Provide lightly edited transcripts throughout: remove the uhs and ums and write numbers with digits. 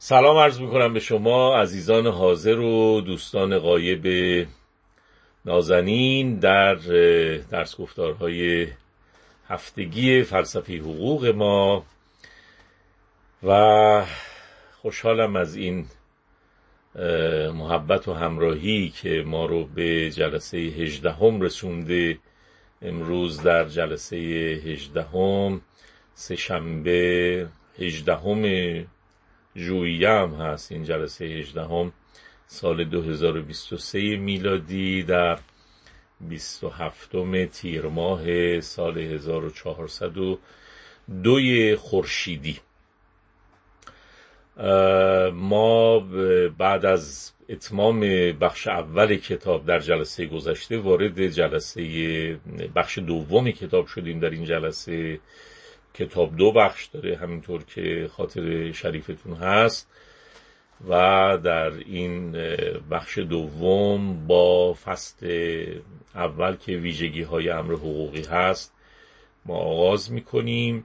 سلام عرض میکنم به شما عزیزان حاضر و دوستان غایب نازنین در درس گفتارهای هفتگی فلسفه حقوق ما و خوشحالم از این محبت و همراهی که ما رو به جلسه 18 رسونده. امروز در جلسه 18 سه‌شنبه 18 ژوئیه هم هست. این جلسه 18 سال 2023 میلادی در 27 تیر ماه سال 1402 خورشیدی. ما بعد از اتمام بخش اول کتاب در جلسه گذشته وارد جلسه بخش دوم کتاب شدیم. در این جلسه کتاب 2 بخش داره، همینطور که خاطر شریفتون هست، و در این بخش دوم با فصل اول که ویژگی های امر حقوقی هست ما آغاز میکنیم.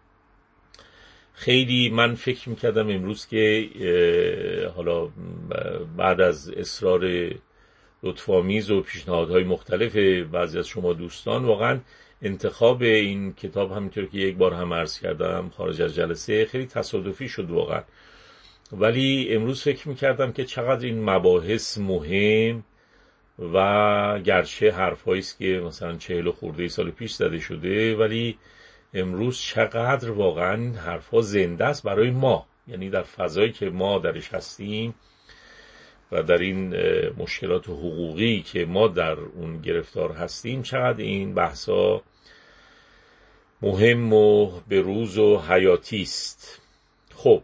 خیلی من فکر میکردم امروز که حالا بعد از اصرار لطفامیز و پیشنهادهای مختلف بعضی از شما دوستان، واقعا انتخاب این کتاب همینطور که یک بار هم عرض کردم خارج از جلسه خیلی تصادفی شد واقعا، ولی امروز فکر میکردم که چقدر این مباحث مهم و گرچه حرفایی است که مثلا 40 خورده سال پیش زده شده، ولی امروز چقدر واقعا این حرفا زنده است برای ما، یعنی در فضایی که ما درش هستیم و در این مشکلات حقوقی که ما در اون گرفتار هستیم، چقدر این بحثا مهم و به روز و حیاتی است. خب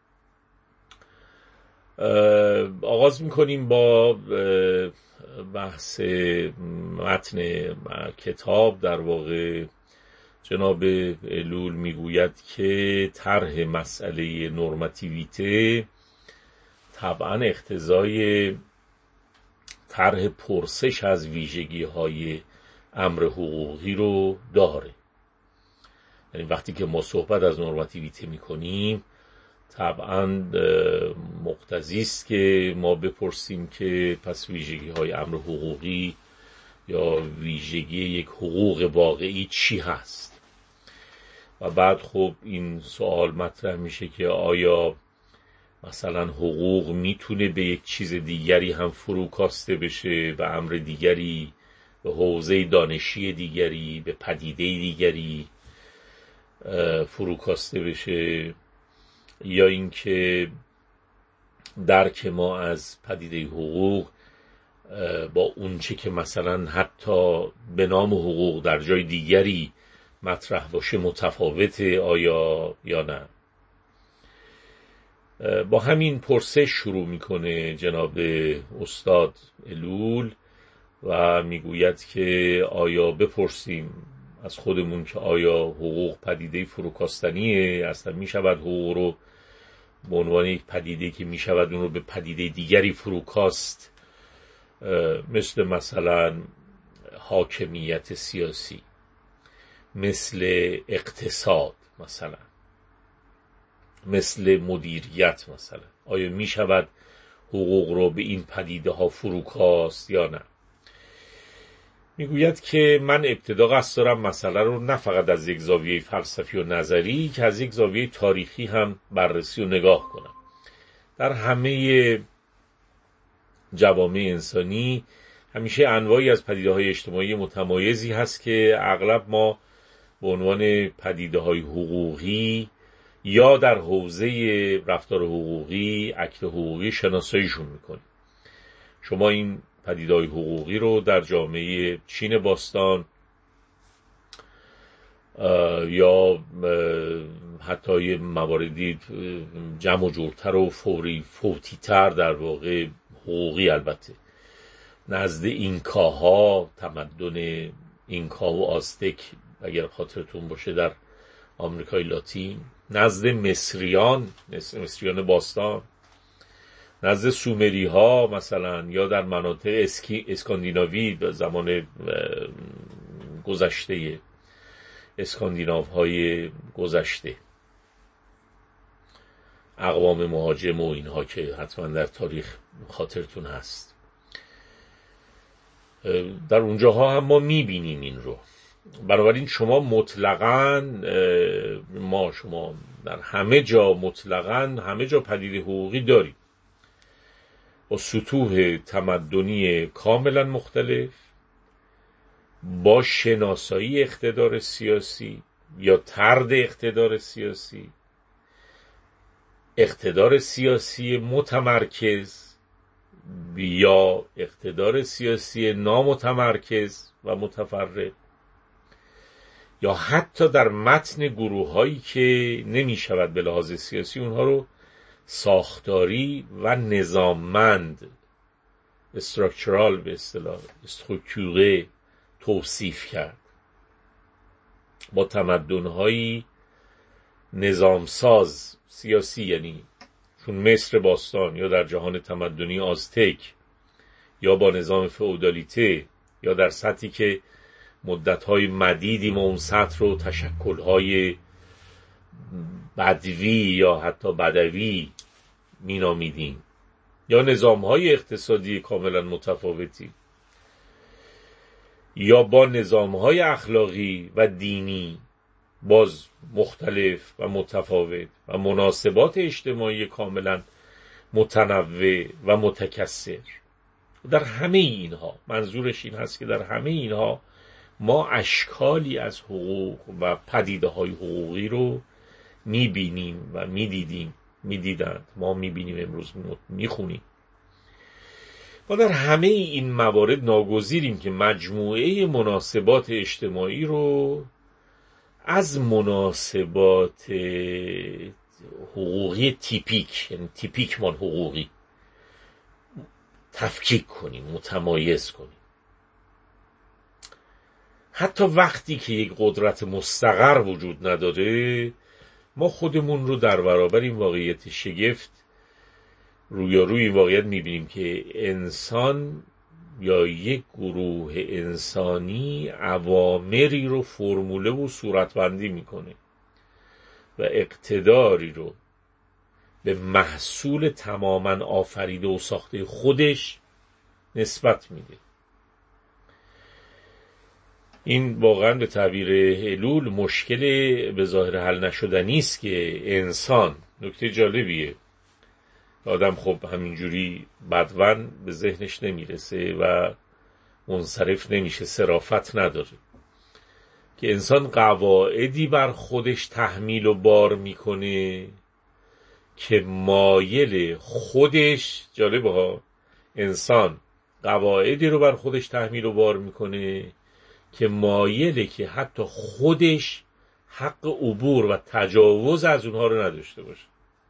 آغاز میکنیم با بحث متن کتاب. در واقع جناب الول میگوید که طرح مسئله نورماتیویته طبعا اقتضای طرح پرسش از ویژگی های امر حقوقی رو داره. یعنی وقتی که ما صحبت از نورماتیویته میکنیم طبعا مقتضی است که ما بپرسیم که پس ویژگی های امر حقوقی یا ویژگی یک حقوق واقعی چی هست. و بعد خب این سوال مطرح میشه که آیا مثلا حقوق میتونه به یک چیز دیگری هم فروکاسته بشه، به امر دیگری، به حوزه دانشی دیگری، به پدیده دیگری فروکاسته بشه، یا اینکه درک ما از پدیده حقوق با اونچه که مثلا حتی به نام حقوق در جای دیگری مطرح باشه متفاوته آیا یا نه. با همین پرسش شروع میکنه جناب استاد الول و میگوید که آیا بپرسیم از خودمون که آیا حقوق پدیده فروکاستنیه؟ اصلا میشود حقوق رو به عنوان یک پدیده که میشود اون رو به پدیده دیگری فروکاست، مثل مثلا حاکمیت سیاسی، مثل اقتصاد، مثلا مثل مدیریت، مثلا آیا می شود حقوق رو به این پدیده ها فروکاست یا نه؟ میگوید که من ابتدا قصد دارم مسئله رو نه فقط از یک زاویه فلسفی و نظری که از یک زاویه تاریخی هم بررسی و نگاه کنم. در همه جوامع انسانی همیشه انواعی از پدیده‌های اجتماعی متمایزی هست که اغلب ما به عنوان پدیده‌های حقوقی یا در حوزه رفتار حقوقی، اکت حقوقی شناساییشون میکنیم. شما این پدیده‌های حقوقی رو در جامعه چین باستان یا حتی یه مواردی جمع و جورتر و فوتیتر در واقع حقوقی، البته نزد اینکاها، تمدن اینکا و آزتک اگر خاطرتون باشه در آمریکای لاتین، نزد مصریان باستان، نزد سومری ها مثلا، یا در مناطق اسکاندیناوی به زمان گذشته اسکاندیناو های گذشته، اقوام مهاجم و اینها که حتما در تاریخ خاطرتون هست. در اونجاها هم ما میبینیم این رو. بنابراین شما مطلقاً شما در همه جا مطلقاً همه جا پدیده حقوقی داریم با سطوح تمدنی کاملا مختلف، با شناسایی اقتدار سیاسی یا طرد اقتدار سیاسی، اقتدار سیاسی متمرکز یا اقتدار سیاسی نامتمرکز و متفرق، یا حتی در متن گروه‌هایی که نمی شود به لحاظ سیاسی اونها رو ساختاری و نظاممند استراکچرال به اصطلاح استروکتوره توصیف کرد، با تمدن‌هایی نظامساز سیاسی، یعنی چون مصر باستان یا در جهان تمدنی آزتک یا با نظام فئودالیته یا در سطحی که مدت‌های مدیدی ما اون سطح رو تشکل‌های بدوی یا حتی بدوی مینامیدیم، یا نظام‌های اقتصادی کاملا متفاوتی، یا با نظام‌های اخلاقی و دینی باز مختلف و متفاوت و مناسبات اجتماعی کاملا متنوع و متکثر. در همه اینها منظورش این هست که در همه اینها ما اشکالی از حقوق و پدیده‌های حقوقی رو می‌بینیم و می‌دیدند، ما می‌بینیم، امروز می‌خونیم. ما در همه این موارد ناگزیریم که مجموعه مناسبات اجتماعی رو از مناسبات حقوقی تیپیک، یعنی تیپیک مال حقوقی، تفکیک کنیم، متمایز کنیم. حتی وقتی که یک قدرت مستقر وجود نداره، ما خودمون رو در برابر این واقعیت شگفت روی این واقعیت میبینیم که انسان یا یک گروه انسانی اوامری رو فرموله و صورتبندی میکنه و اقتداری رو به محصول تماما آفریده و ساخته خودش نسبت میده. این واقعا به تعبیر حلول مشکل به ظاهر حل نشدنی است که انسان، نکته جالبیه، آدم خب همینجوری بدون به ذهنش نمیرسه و منصرف نمیشه، صرافت نداره، که انسان قواعدی بر خودش تحمیل و بار میکنه که مایل خودش، جالبه ها، انسان قواعدی رو بر خودش تحمیل و بار میکنه که مایله که حتی خودش حق عبور و تجاوز از اونها رو نداشته باشه.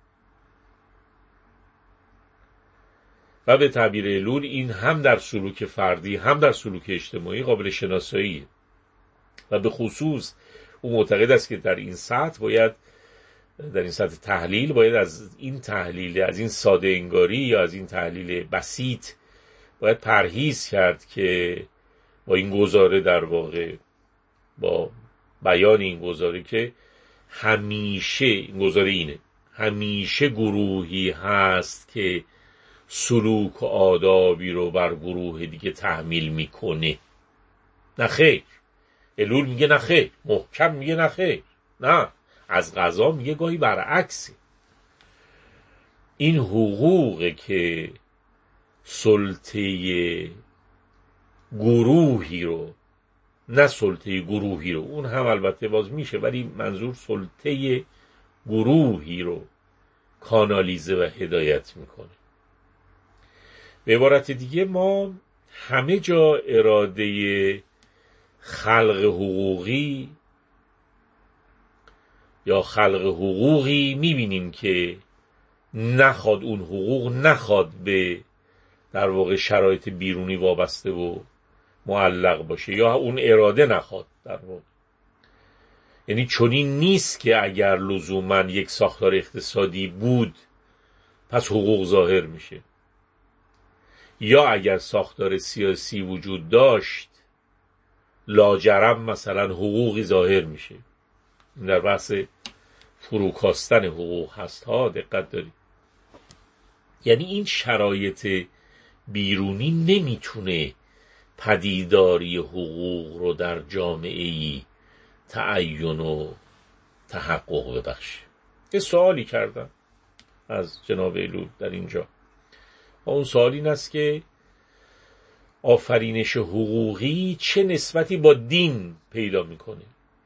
و به تعبیر حلول این هم در سلوک فردی هم در سلوک اجتماعی قابل شناساییه و به خصوص او معتقد است که در این سطح تحلیل باید از این ساده انگاری یا از این تحلیل بسیط باید پرهیز کرد که با این گزاره، در واقع با بیان این گزاره، که همیشه گروهی هست که سلوک و آدابی رو بر گروه دیگه تحمیل میکنه. نه خیر، حلول میگه نه خیر، محکم میگه نه خیر، نه، از قضا میگه گاهی برعکسه. این حقوقه که سلطه گروهی رو، نه سلطه گروهی رو، اون هم البته باز میشه، ولی منظور سلطه گروهی رو کانالیزه و هدایت میکنه. به عبارت دیگه ما همه جا اراده خلق حقوقی یا خلق حقوقی میبینیم که اون حقوق نخواد به در واقع شرایط بیرونی وابسته و معلق باشه، یا اون اراده نخواد در واقع. یعنی چنین نیست که اگر لزوما یک ساختار اقتصادی بود پس حقوق ظاهر میشه، یا اگر ساختار سیاسی وجود داشت لاجرم مثلا حقوقی ظاهر میشه. در بحث فروکاستن حقوق هست ها، دقت دارید. یعنی این شرایط بیرونی نمیتونه پدیداری حقوق رو در جامعه‌ای تعین و تحقق ببخشه. یه سوالی کردم از جناب ایلول در اینجا و اون سوال این است که آفرینش حقوقی چه نسبتی با دین پیدا میکنه؟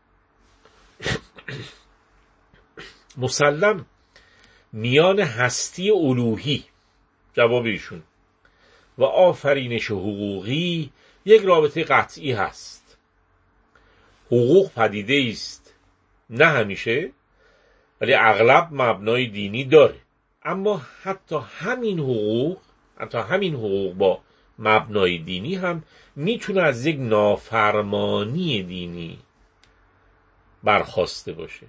مسلم میان هستی الوهی، جواب ایشون، و آفرینش حقوقی یک رابطه قطعی هست. حقوق پدیده است نه همیشه ولی اغلب مبنای دینی داره، اما حتی همین حقوق با مبنای دینی هم میتونه از یک نافرمانی دینی برخاسته باشه.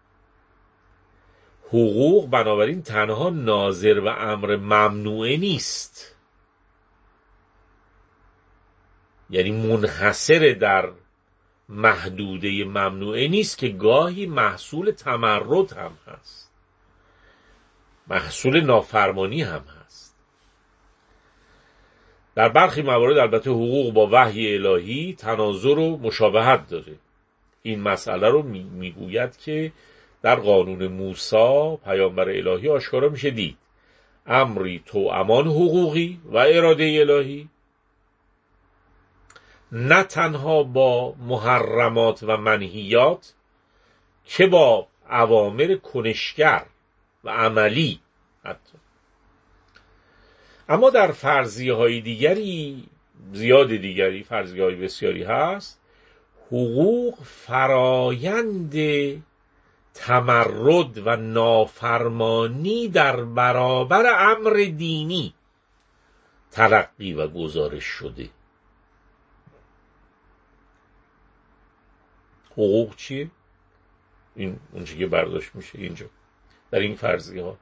حقوق بنابراین تنها ناظر و امر ممنوعه نیست، یعنی منحصر در محدوده ممنوعه نیست که گاهی محصول تمرد هم هست، محصول نافرمانی هم هست. در برخی موارد البته حقوق با وحی الهی تناظر و مشابهت داره. این مسئله رو میگوید که در قانون موسی پیامبر الهی آشکارا میشه دید امری توامان حقوقی و اراده الهی نه تنها با محرمات و منهیات که با اوامر کنشگر و عملی حتی. اما در فرضیه های دیگری، فرضیه های بسیاری هست، حقوق فرایند تمرد و نافرمانی در برابر امر دینی تلقی و گزارش شده. حقوق چیه؟ این اون چیزی که برداشت میشه اینجا در این فرضیه ها،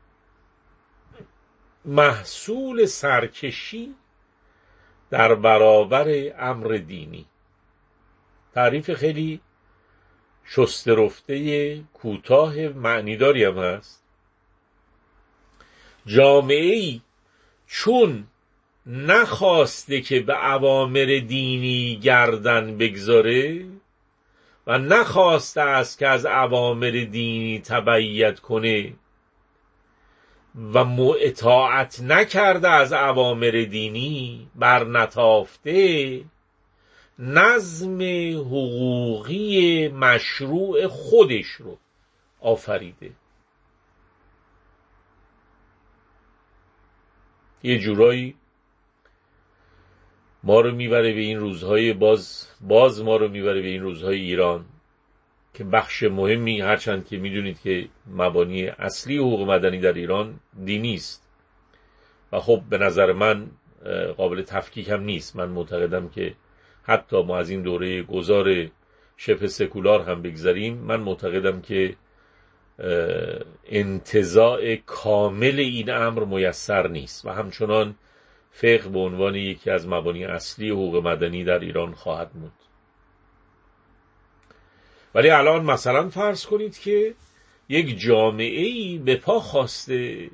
محصول سرکشی در برابر امر دینی. تعریف خیلی شسته رفته کوتاه معنیداری هم هست. جامعه‌ای چون نخواسته که به اوامر دینی گردن بگذاره و نخواسته است که از اوامر دینی تبعیت کنه و اطاعت نکرده از اوامر دینی، برنتافته، نظم حقوقی مشروع خودش رو آفریده. یه جورایی ما رو میبره به این روزهای باز ما رو میبره به این روزهای ایران که بخش مهمی، هرچند که میدونید که مبانی اصلی حقوق مدنی در ایران دینی است و خب به نظر من قابل تفکیک هم نیست. من معتقدم که حتی ما از این دوره گذار شبه سکولار هم بگذاریم، من معتقدم که انتزاع کامل این امر میسر نیست و همچنان فقه به عنوان یکی از مبانی اصلی حقوق مدنی در ایران خواهد موند. ولی الان مثلا فرض کنید که یک جامعه‌ای به پا خواسته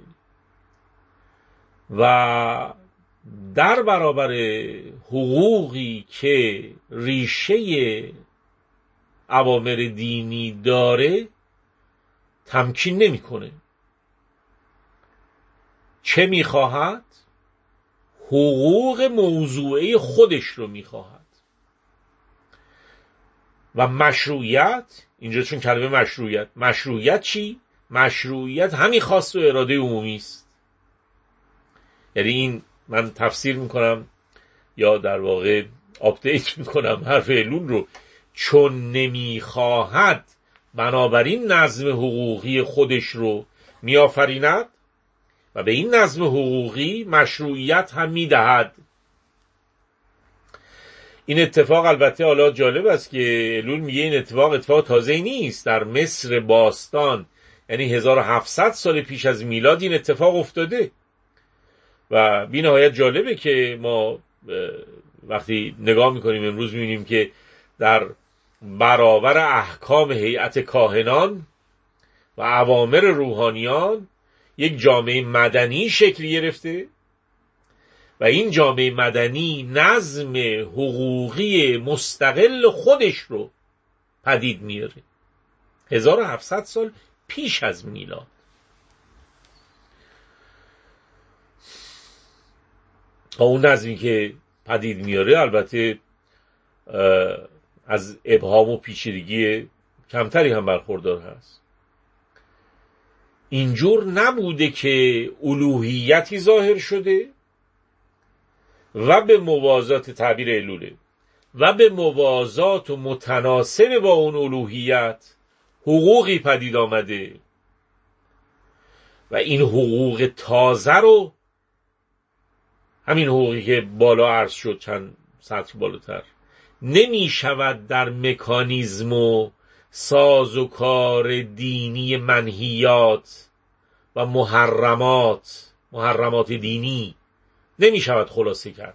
و در برابر حقوقی که ریشه اوامر دینی داره تمکین نمی‌کنه. چه می‌خواهد؟ حقوق موضوعه خودش رو می‌خواهد. و مشروعیت، اینجا چون کلمه مشروعیت چی؟ مشروعیت همین خواست و اراده عمومی است. یعنی این من تفسیر میکنم یا در واقع آپدیت میکنم حرف ایلول رو، چون نمیخواهد بنابراین نظم حقوقی خودش رو میآفریند و به این نظم حقوقی مشروعیت هم میدهد. این اتفاق البته حالا جالب است که ایلول میگه این اتفاق تازه‌ای نیست. در مصر باستان، یعنی 1700 سال پیش از میلاد این اتفاق افتاده و بی نهایت جالبه که ما وقتی نگاه میکنیم امروز میبینیم که در برابر احکام هیئت کاهنان و و اوامر روحانیان یک جامعه مدنی شکل گرفته و این جامعه مدنی نظم حقوقی مستقل خودش رو پدید میاره 1700 سال پیش از میلاد. اون نظمی که پدید میاره البته از ابهام و پیچیدگی کمتری هم برخوردار هست. اینجور نبوده که الوهیتی ظاهر شده و به موازات تعبیر الوله و به موازات و متناسب با اون الوهیت حقوقی پدید آمده و این حقوق تازه رو، همین حقوقی که بالا عرض شد چند سطح بالاتر، نمی شود در مکانیزم و ساز و کار دینی منهیات و محرمات دینی نمی شود خلاصه کرد.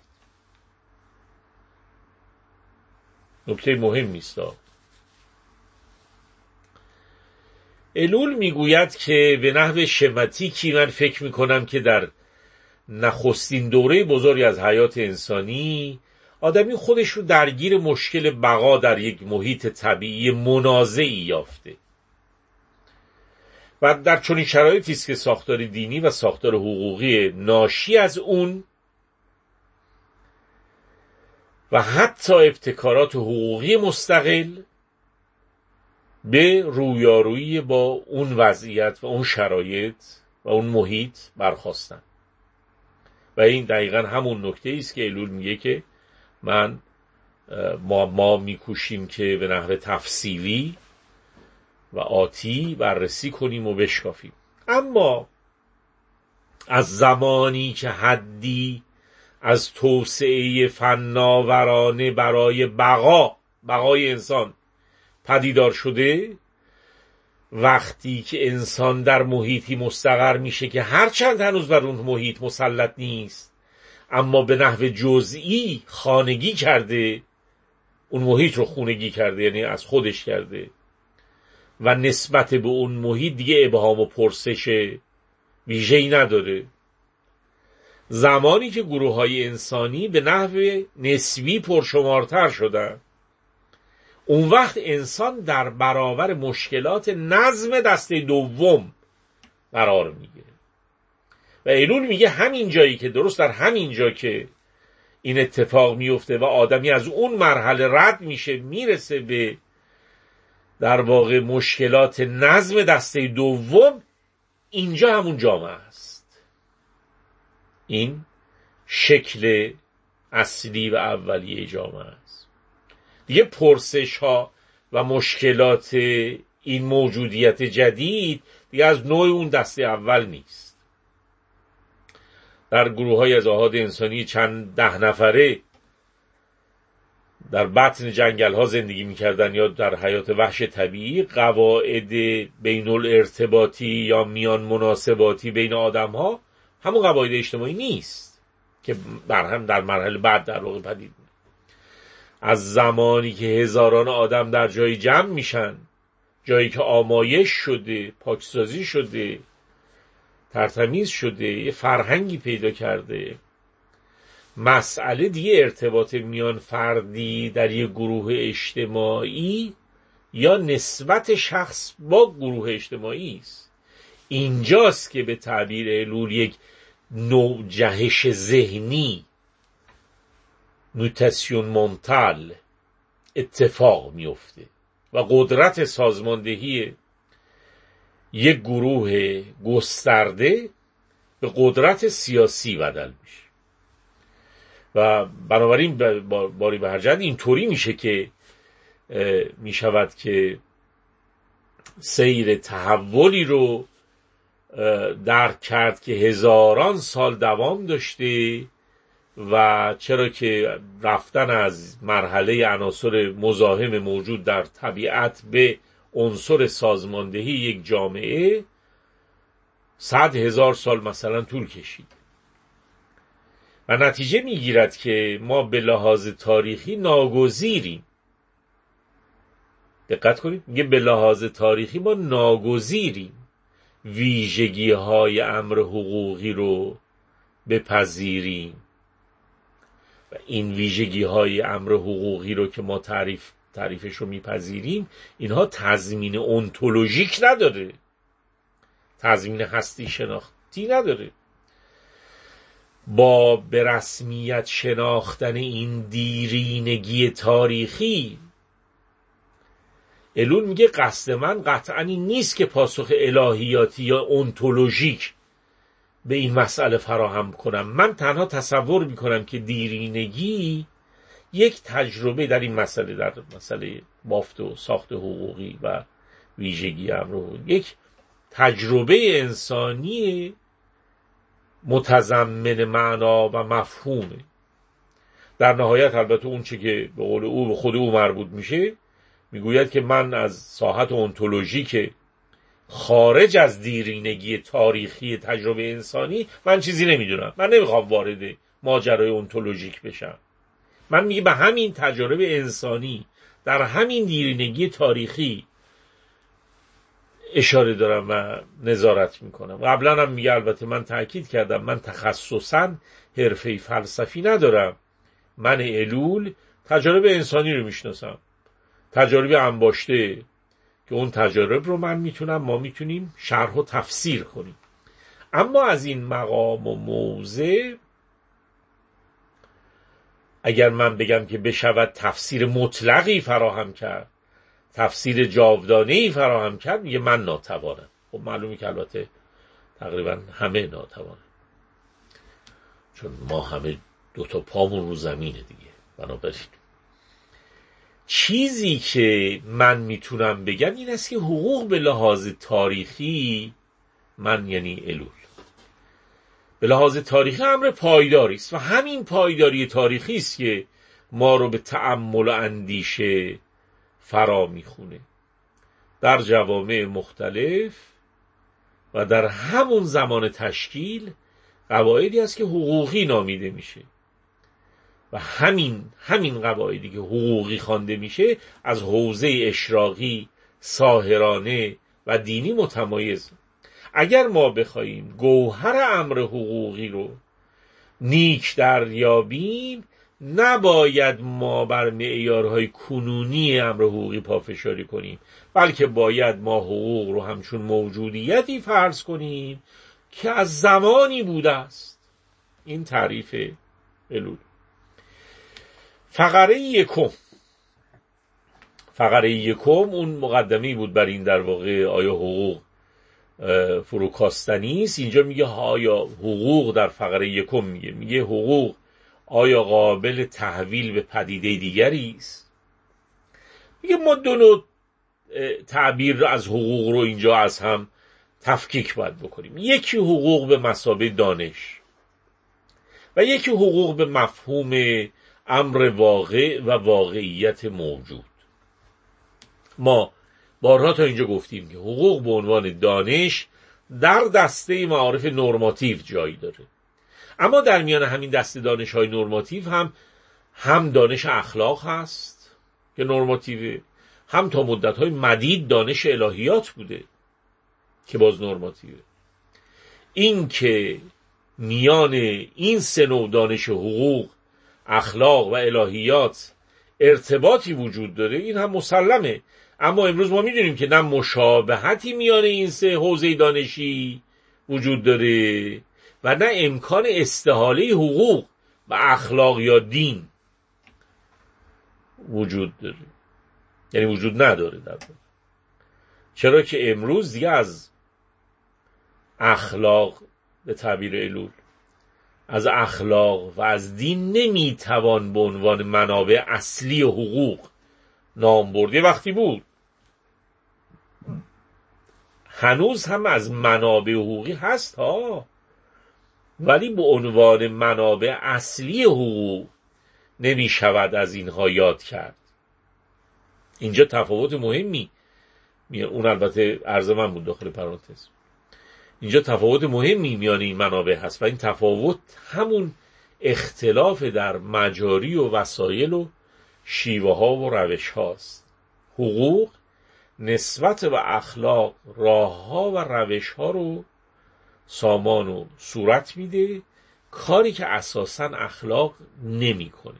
نکته مهمی است. الول میگوید که به نحو شماتیکی من فکر میکنم که در نخستین دوره بزرگی از حیات انسانی آدمی خودش رو درگیر مشکل بقا در یک محیط طبیعی منازعی یافته و در چنین شرایطی است که ساختار دینی و ساختار حقوقی ناشی از اون و حتی ابتکارات حقوقی مستقل به رویارویی با اون وضعیت و اون شرایط و اون محیط برخاستن. و این دقیقا همون نکته است که الول میگه که ما میکوشیم که به نحو تفصیلی و آتی بررسی کنیم و بشکافیم. اما از زمانی که حدی از توسعه فناورانه برای بقای انسان پدیدار شده، وقتی که انسان در محیطی مستقر میشه که هرچند هنوز بر اون محیط مسلط نیست اما به نحو جزئی خانگی کرده، اون محیط رو خونگی کرده، یعنی از خودش کرده و نسبت به اون محیط دیگه ابهام و پرسش ویژه‌ای نداره. زمانی که گروه‌های انسانی به نحو نسبی پرشمارتر شدن، اون وقت انسان در برابر مشکلات نظم دسته دوم قرار میگیره و الول میگه همین جایی که درست در همین جا که این اتفاق میفته و آدمی از اون مرحله رد میشه میرسه به در واقع مشکلات نظم دسته دوم، اینجا همون جامعه است. این شکل اصلی و اولیه جامعه است. دیگه پرسش ها و مشکلات این موجودیت جدید دیگه از نوع اون دسته اول نیست. در گروه های از آحاد انسانی چند 10 نفره در بطن جنگل ها زندگی میکردن یا در حیات وحش طبیعی، قواعد بین الارتباطی یا میان مناسباتی بین آدم ها همون قواعد اجتماعی نیست که در مرحله بعد در واقع پدید میاد. از زمانی که هزاران آدم در جایی جمع میشن، جایی که آمایش شده، پاکسازی شده، ترتمیز شده، یه فرهنگی پیدا کرده، مسئله دیگه ارتباط میان فردی در یک گروه اجتماعی یا نسبت شخص با گروه اجتماعی است. اینجاست که به تعبیر الول یک نوع جهش ذهنی، موتاسیون مونتال اتفاق میفته و قدرت سازماندهی یک گروه گسترده به قدرت سیاسی بدل میشه و بنابراین باری به هر جهت اینطوری میشه که میشود که سیر تحولی رو درک کرد که هزاران سال دوام داشته و چرا که رفتن از مرحله عناصر مزاحم موجود در طبیعت به عنصر سازماندهی یک جامعه 100,000 سال مثلا طول کشید و نتیجه میگیرد که ما به لحاظ تاریخی ناگزیریم. دقت کنید، میگه به لحاظ تاریخی ما ناگزیریم ویژگی های امر حقوقی رو بپذیریم و این ویژگی های امر حقوقی رو که ما تعریفش رو میپذیریم، اینها تضمین انتولوژیک نداره، تضمین هستی شناختی نداره. با به رسمیت شناختن این دیرینگی تاریخی، الون میگه قصد من قطعاً این نیست که پاسخ الهیاتی یا انتولوژیک به این مسئله فراهم کنم. من تنها تصور میکنم که دیرینگی یک تجربه در این مسئله، در مسئله بافت و ساخت حقوقی و ویژگی امر، یک تجربه انسانی متضمن معنا و مفهومه. در نهایت البته اون چه که به قول او به خود او مربوط میشه، میگوید که من از ساحت انتولوژیک خارج از دیرینگی تاریخی تجربه انسانی من چیزی نمیدونم، من نمیخوام وارد ماجرای انتولوژیک بشم. من میگه به همین تجربه انسانی در همین دیرینگی تاریخی اشاره دارم و نظارت میکنم. قبلا هم میگه، البته من تأکید کردم، من تخصصاً حرفه فلسفی ندارم، من الول تجارب انسانی رو میشناسم، تجارب انباشته که اون تجارب رو ما میتونیم شرح و تفسیر کنیم. اما از این مقام و موضع اگر من بگم که بشود تفسیر مطلقی فراهم کرد، تفسیر جاودانه‌ای فراهم کرد، میگه من ناتوانم. خب معلومه که البته تقریبا همه ناتوانم، چون ما همه دوتا پامون رو زمینه دیگه. بنابراین چیزی که من میتونم بگم این است که حقوق به لحاظ تاریخی، من یعنی الول، به لحاظ تاریخی امر پایداری است و همین پایداری تاریخی است که ما رو به تأمل و اندیشه فرا میخونه در جوامع مختلف و در همون زمان تشکیل قواعدی است که حقوقی نامیده میشه و همین قواعدی که حقوقی خوانده میشه از حوزه اشراقی، ساحرانه و دینی متمایز. اگر ما بخوایم گوهر امر حقوقی رو نیک دریابیم، نباید ما بر معیارهای کنونی امر حقوقی پافشاری کنیم، بلکه باید ما حقوق رو همچون موجودیتی فرض کنیم که از زمانی بوده است. این تعریف الول. فقره یکم اون مقدمه‌ای بود بر این در واقع آیا حقوق فروکاستنی است. اینجا میگه آیا حقوق در فقره یکم میگه حقوق آیا قابل تحویل به پدیده دیگری است؟ میگه ما دو نوع تعبیر از حقوق رو اینجا از هم تفکیک باید بکنیم. یکی حقوق به مثابه دانش و یکی حقوق به مفهوم امر واقع و واقعیت موجود. ما بارها تا اینجا گفتیم که حقوق به عنوان دانش در دسته معارف نورماتیو جایی داره، اما در میان همین دسته دانش‌های نورماتیو هم دانش اخلاق هست که نورماتیوه، هم تا مدت‌های مدید دانش الهیات بوده که باز نورماتیوه. این که میان این سه نوع دانش حقوق، اخلاق و الهیات ارتباطی وجود داره این هم مسلمه، اما امروز ما میدونیم که نه مشابهتی میان این سه حوزه دانشی وجود داره و نه امکان استحاله حقوق و اخلاق یا دین وجود داره، یعنی وجود نداره در واقع. چرا که امروز دیگه از اخلاق به تعبیر الول، از اخلاق و از دین نمیتوان به عنوان منابع اصلی حقوق نام برد. یه وقتی بود، هنوز هم از منابع حقوقی هست ها، ولی به عنوان منابع اصلی حقوق نمی شود از اینها یاد کرد. اینجا تفاوت مهمی اون البته عرض من بود داخل پرانتز. اینجا تفاوت مهمی میان این منابع هست و این تفاوت همون اختلاف در مجاری و وسایل و شیوه ها و روش هاست. حقوق نسبت و اخلاق راه‌ها و روش‌ها رو سامان و صورت میده، کاری که اساساً اخلاق نمی‌کنه.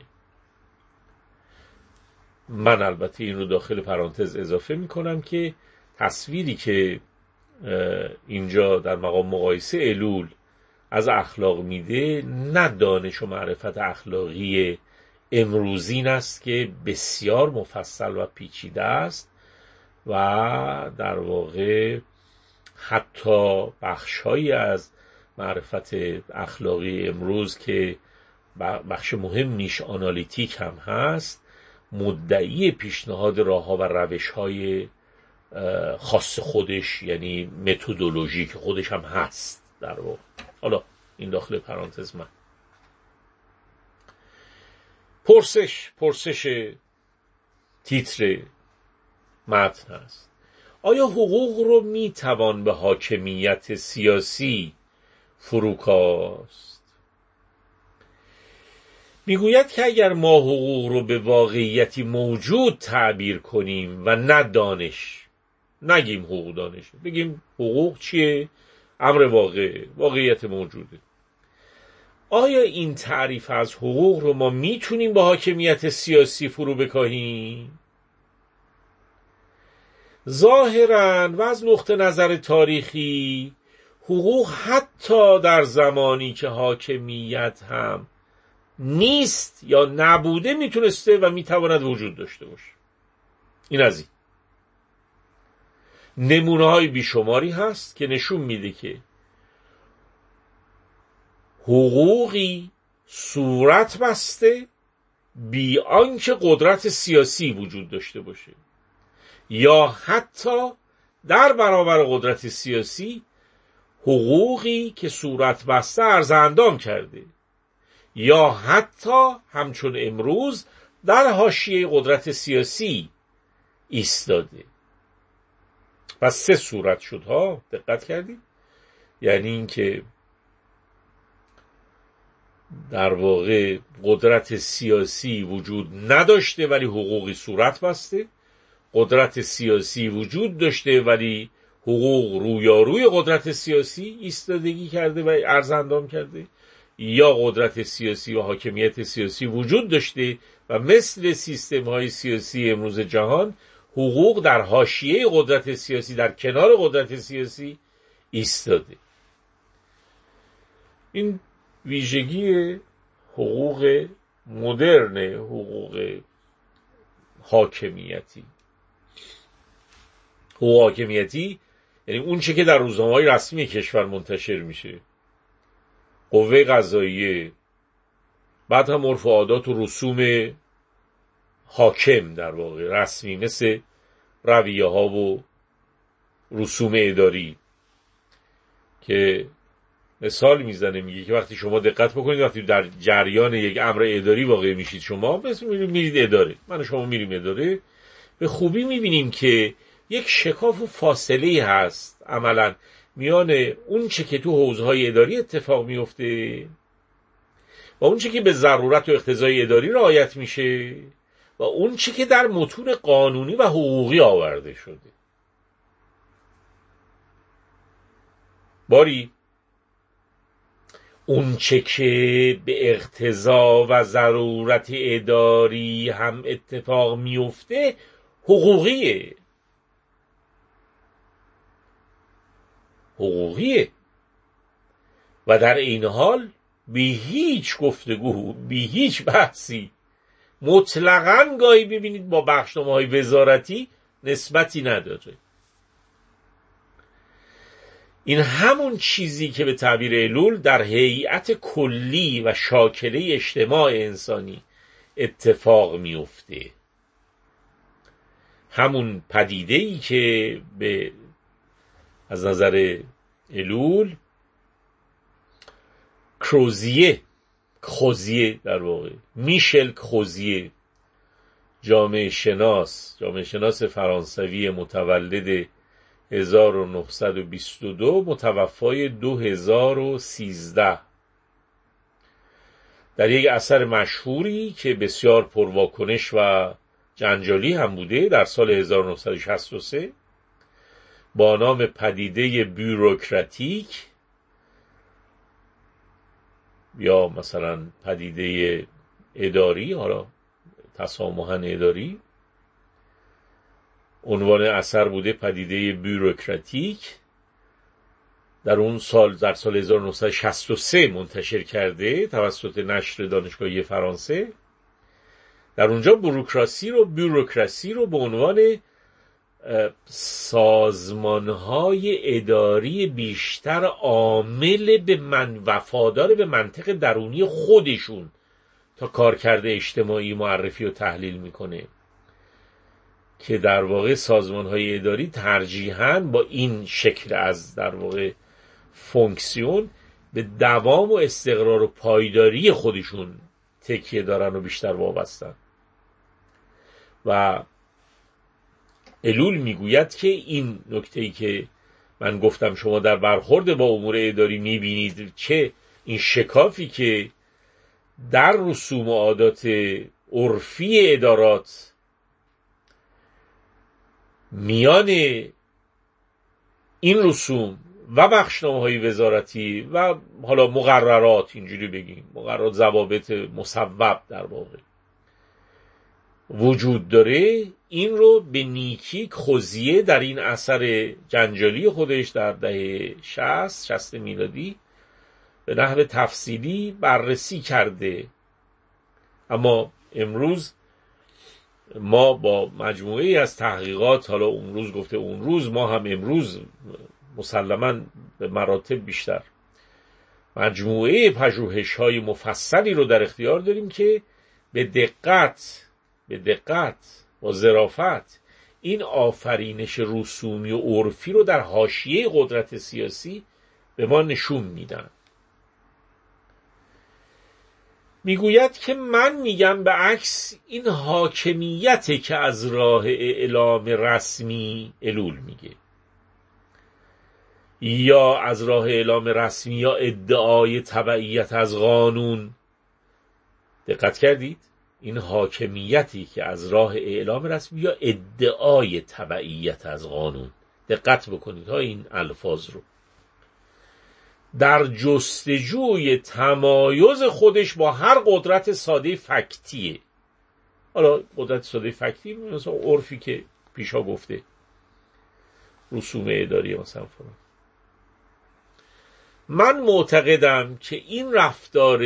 من البته این رو داخل پرانتز اضافه میکنم که تصویری که اینجا در مقام مقایسه علول از اخلاق میده نه دانش و معرفت اخلاقی امروزین است که بسیار مفصل و پیچیده است و در واقع حتی بخش‌هایی از معرفت اخلاقی امروز که بخش مهمیش آنالیتیک هم هست مدعی پیشنهاد راه‌ها و روش‌های خاص خودش، یعنی متدولوژی که خودش هم هست در واقع. حالا این داخل پرانتز من پرسش تیتر متن هست: آیا حقوق رو میتوان به حاکمیت سیاسی فروکاست؟ میگوید که اگر ما حقوق رو به واقعیتی موجود تعبیر کنیم و نه دانش، نگیم حقوق دانش، بگیم حقوق چیه؟ امر واقعیت موجوده. آیا این تعریف از حقوق رو ما میتونیم به حاکمیت سیاسی فرو بکاهیم؟ ظاهراً و از نقطه نظر تاریخی حقوق حتی در زمانی که حاکمیت هم نیست یا نبوده میتونسته و میتواند وجود داشته باشه. این از این نمونه‌های بیشماری هست که نشون میده که حقوقی صورت بسته بی آنکه قدرت سیاسی وجود داشته باشه یا حتی در برابر قدرت سیاسی حقوقی که صورت بسته عرض اندام کرده یا حتی همچون امروز در حاشیه قدرت سیاسی ایستاده. پس 3 صورت شد ها، دقت کردید؟ یعنی این که در واقع قدرت سیاسی وجود نداشته ولی حقوقی صورت بسته، قدرت سیاسی وجود داشته ولی حقوق رویاروی قدرت سیاسی ایستادگی کرده و عرض اندام کرده، یا قدرت سیاسی و حاکمیت سیاسی وجود داشته و مثل سیستم‌های سیاسی امروز جهان حقوق در حاشیه قدرت سیاسی، در کنار قدرت سیاسی ایستاده. این ویژگی حقوق مدرن، حقوق حاکمیتی. حقوق حاکمیتی یعنی اون چه که در روزنامه‌های رسمی کشور منتشر میشه، قوه قضاییه، بعد هم عرف و عادات و رسوم حاکم در واقع رسمی، مثل رویه ها و رسوم اداری که مثال میزنه، میگه که وقتی شما دقت بکنید، وقتی در جریان یک امر اداری واقع میشید، شما مثل میرید اداره، من و شما میریم اداره، به خوبی میبینیم که یک شکاف و فاصله هست عملا میان اون چه که تو حوزه‌های اداری اتفاق میفته و اون چه که به ضرورت و اقتضای اداری رعایت میشه و اون چه که در متون قانونی و حقوقی آورده شده. باری اون چه که به اقتضا و ضرورت اداری هم اتفاق میفته حقوقیه و در این حال بی هیچ گفتگو، بی هیچ بحثی، مطلقاً گاهی ببینید با بخشنامه‌های وزارتی نسبتی نداره. این همون چیزی که به تعبیر علول در هیئت کلی و شاکله اجتماع انسانی اتفاق میفته، همون پدیده‌ای که به از نظر علول کروزیه در واقع میشل کروزیه، جامعه شناس فرانسوی متولد 1922 متوفای 2013 در یک اثر مشهوری که بسیار پرواکنش و جنجالی هم بوده در سال 1963 با نام پدیده بیوروکراتیک یا مثلا پدیده اداری، حالا تسامحاً اداری. عنوان اثر بوده پدیده بیوروکراتیک. در اون سال، در سال 1963 منتشر کرده توسط نشر دانشگاهی فرانسه. در اونجا بیوروکراسی رو به عنوان سازمانهای اداری بیشتر عامل وفادار به منطق درونی خودشون تا کارکرد اجتماعی معرفی و تحلیل میکنه، که در واقع سازمانهای اداری ترجیحاً با این شکل از در واقع فونکسیون به دوام و استقرار و پایداری خودشون تکیه دارن و بیشتر وابستن. و الول میگوید که این نکته‌ای که من گفتم شما در برخورد با امور اداری میبینید، چه این شکافی که در رسوم و عادات عرفی ادارات میان این رسوم و بخشنامه‌های وزارتی و حالا مقررات، اینجوری بگیم مقررات، ضوابط مصوب در واقع وجود داره، این رو به نیکی خوزیه در این اثر جنجالی خودش در دهه 60 میلادی به نحو تفصیلی بررسی کرده. اما امروز ما با مجموعه از تحقیقات، حالا اون روز گفته اون روز، ما هم امروز مسلماً به مراتب بیشتر مجموعه پژوهش‌های مفصلی رو در اختیار داریم که به دقت و ظرافت این آفرینش رسومی و عرفی رو در حاشیه قدرت سیاسی به ما نشون میدن. میگوید که من میگم به عکس این حاکمیته که از راه اعلام رسمی، الول میگه، یا از راه اعلام رسمی یا ادعای تبعیت از قانون. دقت کردید؟ این حاکمیتی که از راه اعلام رسمی یا ادعای تبعیت از قانون، دقت بکنید ها این الفاظ رو، در جستجوی تمایز خودش با هر قدرت ساده فکتیه. حالا قدرت ساده فکتی مثلا عرفی که پیشا گفته، رسوم اداری مثلا فرام. من معتقدم که این رفتار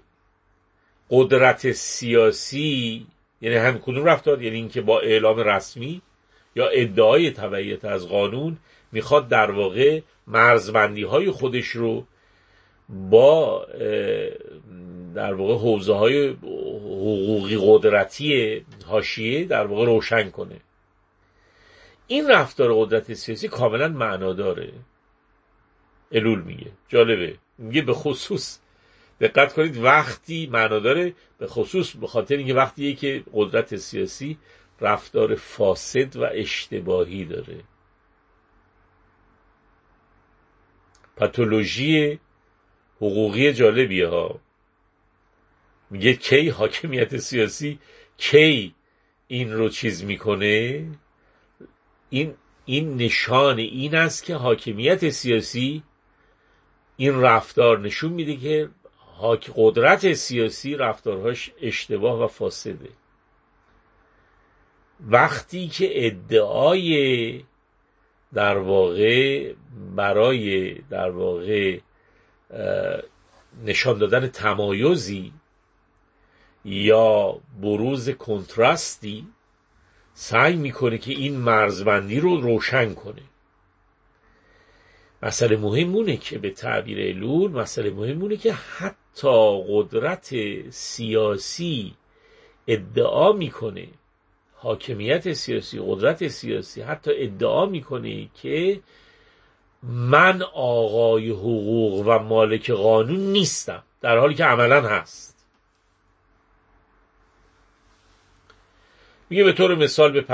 قدرت سیاسی، یعنی هم کدوم رفتار؟ یعنی این که با اعلام رسمی یا ادعای تبعیت از قانون میخواد در واقع مرزبندی های خودش رو با در واقع حوزه های حقوقی قدرتی حاشیه در واقع روشن کنه. این رفتار قدرت سیاسی کاملا معناداره. الول میگه، جالبه، میگه به خصوص، دقت کنید، وقتی معناداره به خصوص به خاطر اینکه وقتیه که قدرت سیاسی رفتار فاسد و اشتباهی داره، پاتولوژی حقوقی جالبیه ها. میگه کی حاکمیت سیاسی کی این رو چیز میکنه، این نشان این است که حاکمیت سیاسی این رفتار نشون میده که قدرت سیاسی رفتارهاش اشتباه و فاسده. وقتی که ادعای در واقع برای در واقع نشان دادن تمایزی یا بروز کنتراستی سعی میکنه که این مرزبندی رو روشن کنه. مسئله مهمونه که به تعبیر الول، مسئله مهمونه که حتی قدرت سیاسی ادعا میکنه، حاکمیت سیاسی، قدرت سیاسی حتی ادعا میکنه که من آقای حقوق و مالک قانون نیستم، در حالی که عملاً هست. میگه به طور مثال به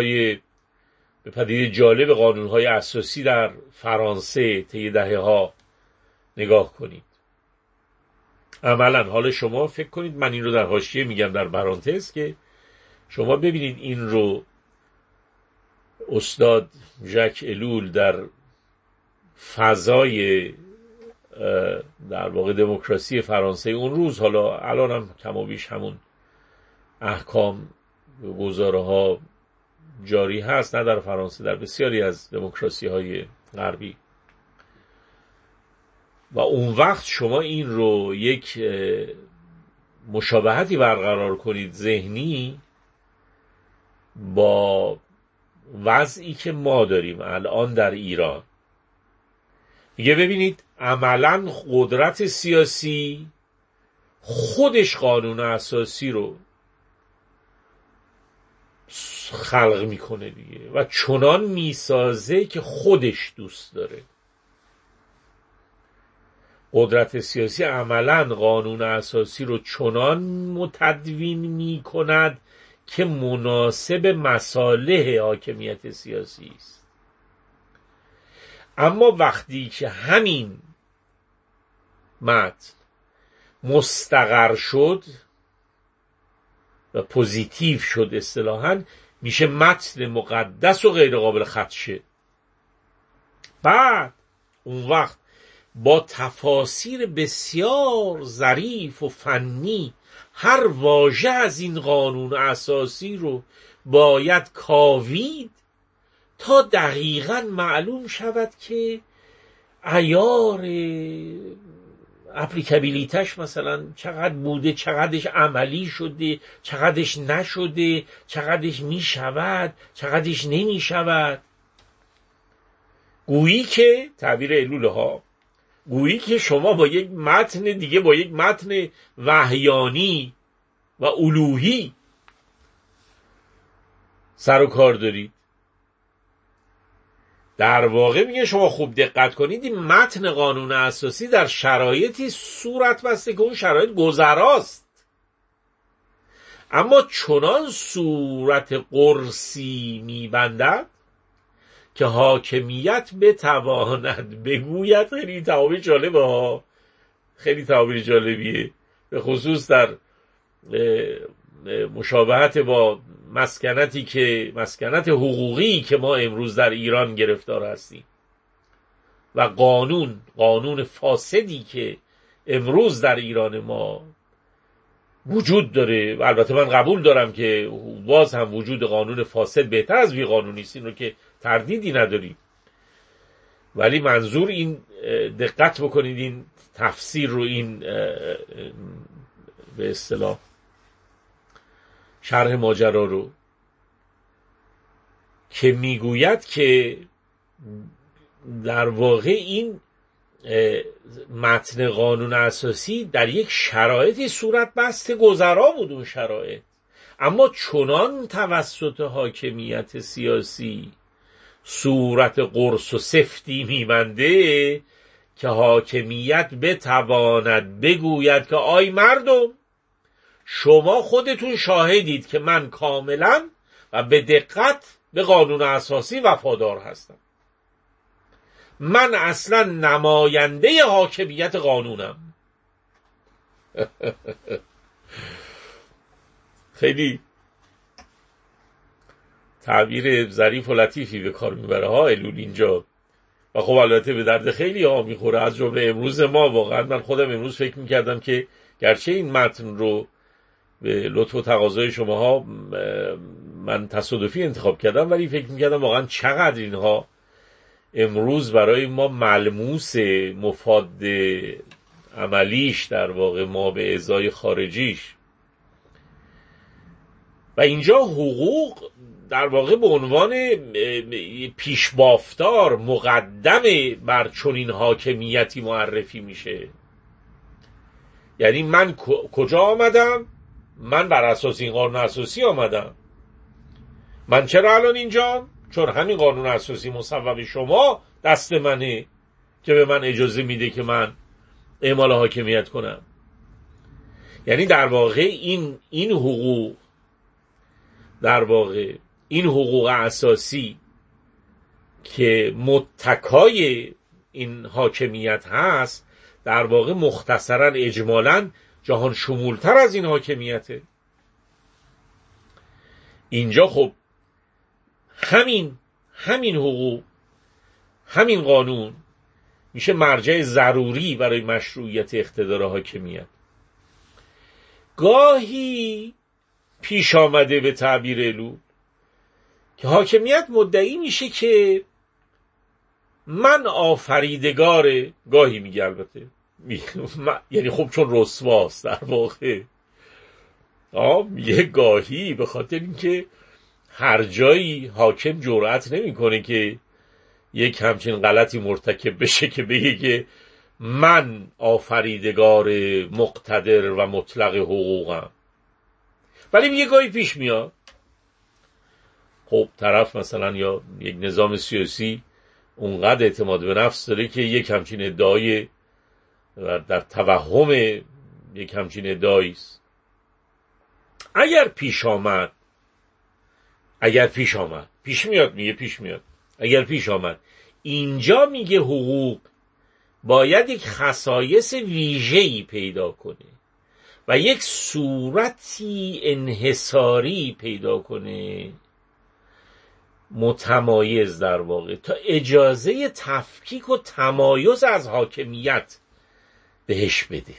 پدیده جالب قانون‌های اساسی در فرانسه طی دهه‌ها نگاه کنید. عملاً حالا شما فکر کنید، من این رو در حاشیه میگم در پرانتز، که شما ببینید این رو استاد ژاک الول در فضای در واقع دموکراسی فرانسه اون روز، حالا الان هم کم و بیش همون احکام گزاره ها جاری هست، نه در فرانسه، در بسیاری از دموکراسی های غربی. و اون وقت شما این رو یک مشابهتی برقرار کنید ذهنی با وضعی که ما داریم الان در ایران. میگه ببینید عملاً قدرت سیاسی خودش قانون اساسی رو خلق میکنه دیگه و چنان میسازه که خودش دوست داره. قدرت سیاسی عملاً قانون اساسی رو چنان تدوین میکند که مناسب مصالح حاکمیت سیاسی است. اما وقتی که همین متن مستقر شد و پوزیتیو شد اصطلاحاً، میشه متن مقدس و غیر قابل خدشه. بعد اون وقت با تفاسیر بسیار ظریف و فنی هر واژه از این قانون اساسی رو باید کاوید تا دقیقاً معلوم شود که عیار اپلیکابیلیتش مثلا چقدر بوده، چقدرش عملی شده، چقدرش نشده، چقدرش می شود، چقدرش نمی شود. گویی که تعبیر الول ها، گویی که شما با یک متن دیگه، با یک متن وحیانی و الوهی سر و کار دارید. در واقع میگه شما خوب دقت کنید، این متن قانون اساسی در شرایطی صورت بسته که اون شرایط گذراست، اما چنان صورت قرصی میبندد که حاکمیت بتواند بگوید. خیلی تعابیر جالبه ها، خیلی تعابیر جالبیه، به خصوص در مشابهت با مسکنت حقوقی که ما امروز در ایران گرفتار هستیم و قانون فاسدی که امروز در ایران ما وجود داره. و البته من قبول دارم که باز هم وجود قانون فاسد بهتر از بی قانونی است، این رو که تردیدی نداریم، ولی منظور این، دقت بکنید این تفسیر رو، این به اصطلاح شرح ماجرا رو که میگوید که در واقع این متن قانون اساسی در یک شرایطی صورت بسته، گذرا بود اون شرایط، اما چنان توسط حاکمیت سیاسی صورت قرص و سفتی میبنده که حاکمیت بتواند بگوید که آی مردم، شما خودتون شاهدید که من کاملا و به دقت به قانون اساسی وفادار هستم. من اصلا نماینده حاکمیت قانونم. خیلی تعبیر ظریف و لطیفی به کار میبره ها الول اینجا، و خب البته به درد خیلی ها میخوره، از جمله امروز ما. واقعا من خودم امروز فکر میکردم که گرچه این متن رو به لطف و تقاضای شماها من تصادفی انتخاب کردم، ولی فکر میکردم واقعا چقدر اینها امروز برای ما ملموس، مفاد عملیش در واقع ما به ازای خارجیش. و اینجا حقوق در واقع به عنوان پیشبافتار مقدم بر چنین حاکمیتی معرفی میشه. یعنی من کجا آمدم؟ من بر اساس این قانون اساسی آمدم. من چرا الان اینجام؟ چون همین قانون اساسی مصوب شما دست منه که به من اجازه میده که من اعمال حاکمیت کنم. یعنی در واقع این حقوق، در واقع این حقوق اساسی که متکای این حاکمیت هست، در واقع مختصراً اجمالاً جهان شمولتر از این حاکمیته. اینجا خب همین حقوق، همین قانون میشه مرجع ضروری برای مشروعیت اقتدار حاکمیت. گاهی پیش آمده به تعبیر الول که حاکمیت مدعی میشه که من آفریدگار، گاهی میگه البته یعنی خب چون رسواست در واقع، یه گاهی به خاطر اینکه هر جایی حاکم جرأت نمیکنه که یک همچین غلطی مرتکب بشه که بگه که من آفریدگار مقتدر و مطلق حقوقم، ولی یه گاهی پیش میاد خب طرف مثلا یا یک نظام سیاسی اونقدر اعتماد به نفس داره که یک همچین ادعای در توهم یک همچین ادعایی است. اگر پیش آمد اینجا میگه حقوق باید یک خصایص ویژه‌ای پیدا کنه و یک صورتی انحصاری پیدا کنه متمایز در واقع تا اجازه تفکیک و تمایز از حاکمیت بهش بده.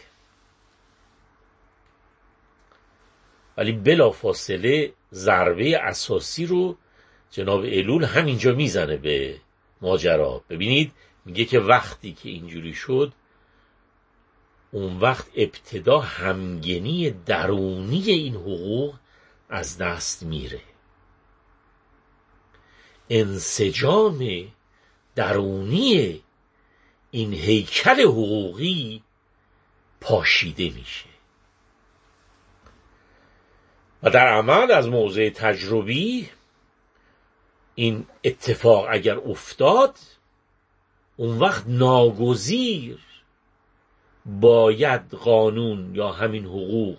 ولی بلافاصله ضربه اساسی رو جناب الول همینجا میزنه به ماجرا. ببینید میگه که وقتی که اینجوری شد اون وقت ابتدا همگنی درونی این حقوق از دست میره، انسجام درونی این هیکل حقوقی پاشیده میشه و در عمل از موضع تجربی این اتفاق اگر افتاد اون وقت ناگزیر باید قانون یا همین حقوق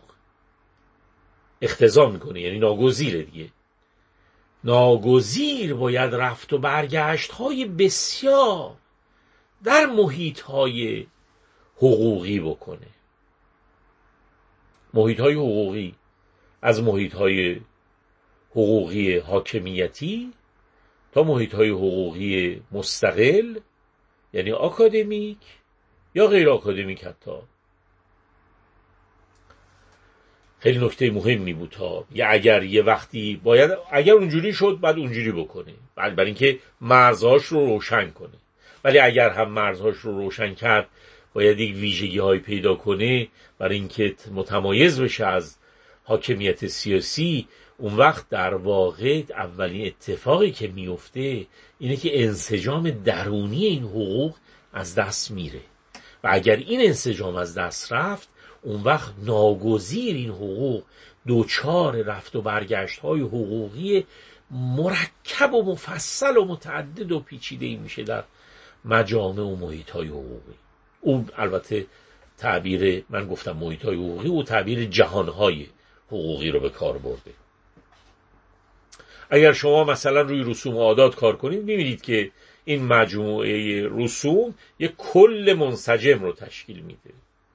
اقتضا میکنه، یعنی ناگزیره دیگه، ناگزیر باید رفت و برگشت های بسیار در محیط های حقوقی بکنه. محیط های حقوقی از محیط های حقوقی حاکمیتی تا محیط های حقوقی مستقل، یعنی آکادمیک یا غیر آکادمیک. حتی خیلی نکته مهمی بود ها، اگر یه وقتی باید اگر اونجوری شد بعد اونجوری بکنه برای اینکه مرزهاش رو روشن کنه، ولی اگر هم مرزهاش رو روشن کرد باید یک ویژگی های پیدا کنه برای اینکه متمایز بشه از حاکمیت سیاسی. اون وقت در واقع اولین اتفاقی که میفته اینه که انسجام درونی این حقوق از دست میره و اگر این انسجام از دست رفت اون وقت ناگزیر این حقوق دوچار رفت و برگشت های حقوقی مرکب و مفصل و متعدد و پیچیده میشه در مجامع و محیط های حقوقی. اون البته تعبیر من گفتم محیط های حقوقی و تعبیر جهان های حقوقی رو به کار برده. اگر شما مثلا روی رسوم و عادات کار کنید می‌بینید که این مجموعه رسوم یک کل منسجم رو تشکیل میده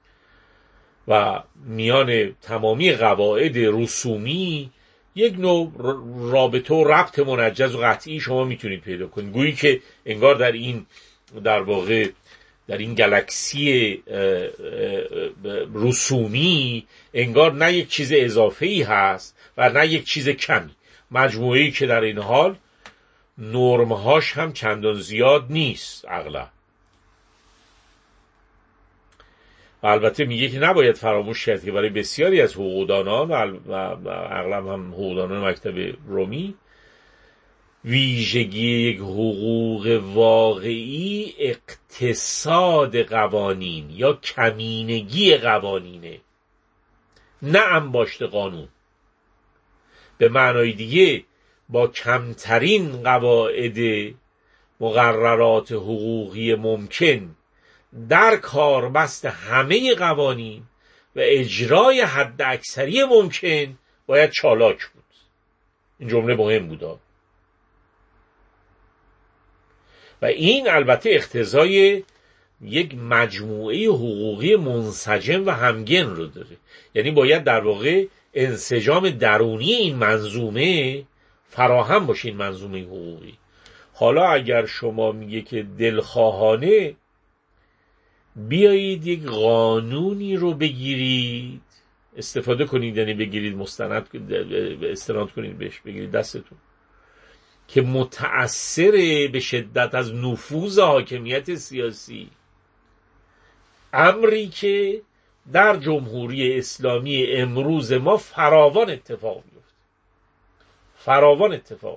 و میان تمامی قواعد رسومی یک نوع رابطه و ربط منجز و قطعی شما میتونید پیدا کنید، گویی که انگار در واقع در این گلکسی رسومی انگار نه یک چیز اضافه‌ای هست و نه یک چیز کمی، مجموعه‌ای که در این حال نرم‌هاش هم چندان زیاد نیست اغلب. و البته میگه که نباید فراموش کرد که برای بسیاری از حقوقدانان و اغلب هم حقوقدانان مکتب رومی ویژگی یک حقوق واقعی اقتصاد قوانین یا کمینگی قوانینه، نه انباشت قانون. به معنای دیگه با کمترین قواعد مقررات حقوقی ممکن در کاربست همه قوانین و اجرای حد اکثری ممکن باید چالاک بود. این جمله مهم بود و این البته اقتضای یک مجموعه حقوقی منسجم و همگن رو داره، یعنی باید در واقع انسجام درونی این منظومه فراهم باشه این منظومه حقوقی. حالا اگر شما میگه که دلخواهانه بیایید یک قانونی رو بگیرید، استفاده کنید، یعنی بگیرید استناد کنید بهش، بگیرید دستتون، که متأثر به شدت از نفوذ حاکمیت سیاسی، امری که در جمهوری اسلامی امروز ما فراوان اتفاق میفته، فراوان اتفاق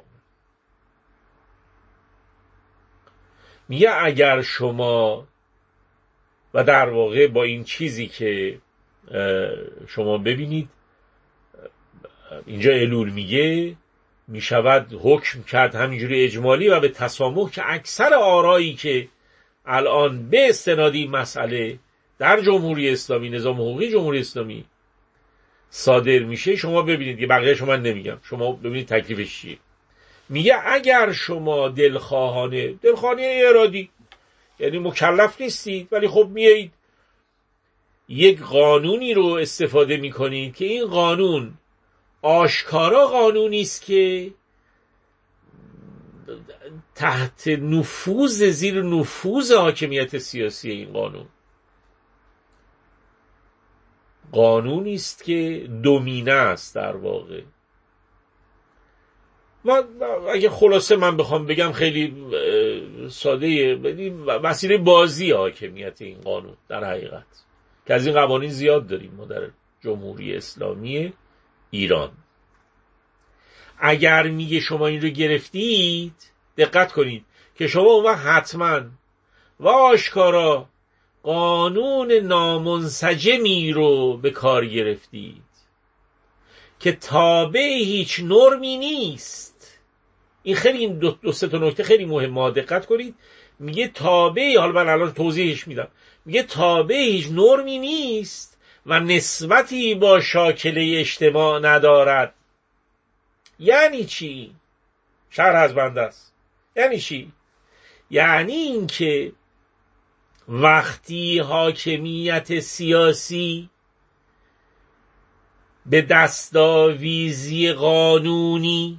میگه اگر شما و در واقع با این چیزی که شما ببینید اینجا الول میگه میشود حکم کرد همینجوری اجمالی و به تسامح که اکثر آرایی که الان به استنادی مسئله در جمهوری اسلامی، نظام حقوقی جمهوری اسلامی صادر میشه، شما ببینید که بقیه شما نمیگم، شما ببینید تکلیفش چیه. میگه اگر شما دلخواهانه ارادی، یعنی مکلف نیستید ولی خب میایید یک قانونی رو استفاده میکنید که این قانون آشکارا قانونی است که تحت نفوذ، زیر نفوذ حاکمیت سیاسی، این قانونی است که دومینه است در واقع. و اگه خلاصه من بخوام بگم خیلی ساده، وسیله بازی حاکمیت این قانون در حقیقت، که از این قوانین زیاد داریم ما در جمهوری اسلامی ایران. اگر میگه شما این رو گرفتید، دقت کنید که شما اون وقت حتما و آشکارا قانون نامنسجمی رو به کار گرفتید که تابع هیچ نرمی نیست. این خیلی، این دو سه تا نکته خیلی مهمه، دقت کنید. میگه تابع، حالا من الان توضیحش میدم، میگه تابع هیچ نرمی نیست و نسبتی با شاکله اجتماع ندارد. یعنی چی؟ شرح از بنده است. یعنی چی؟ یعنی این که وقتی حاکمیت سیاسی به دستاویزی قانونی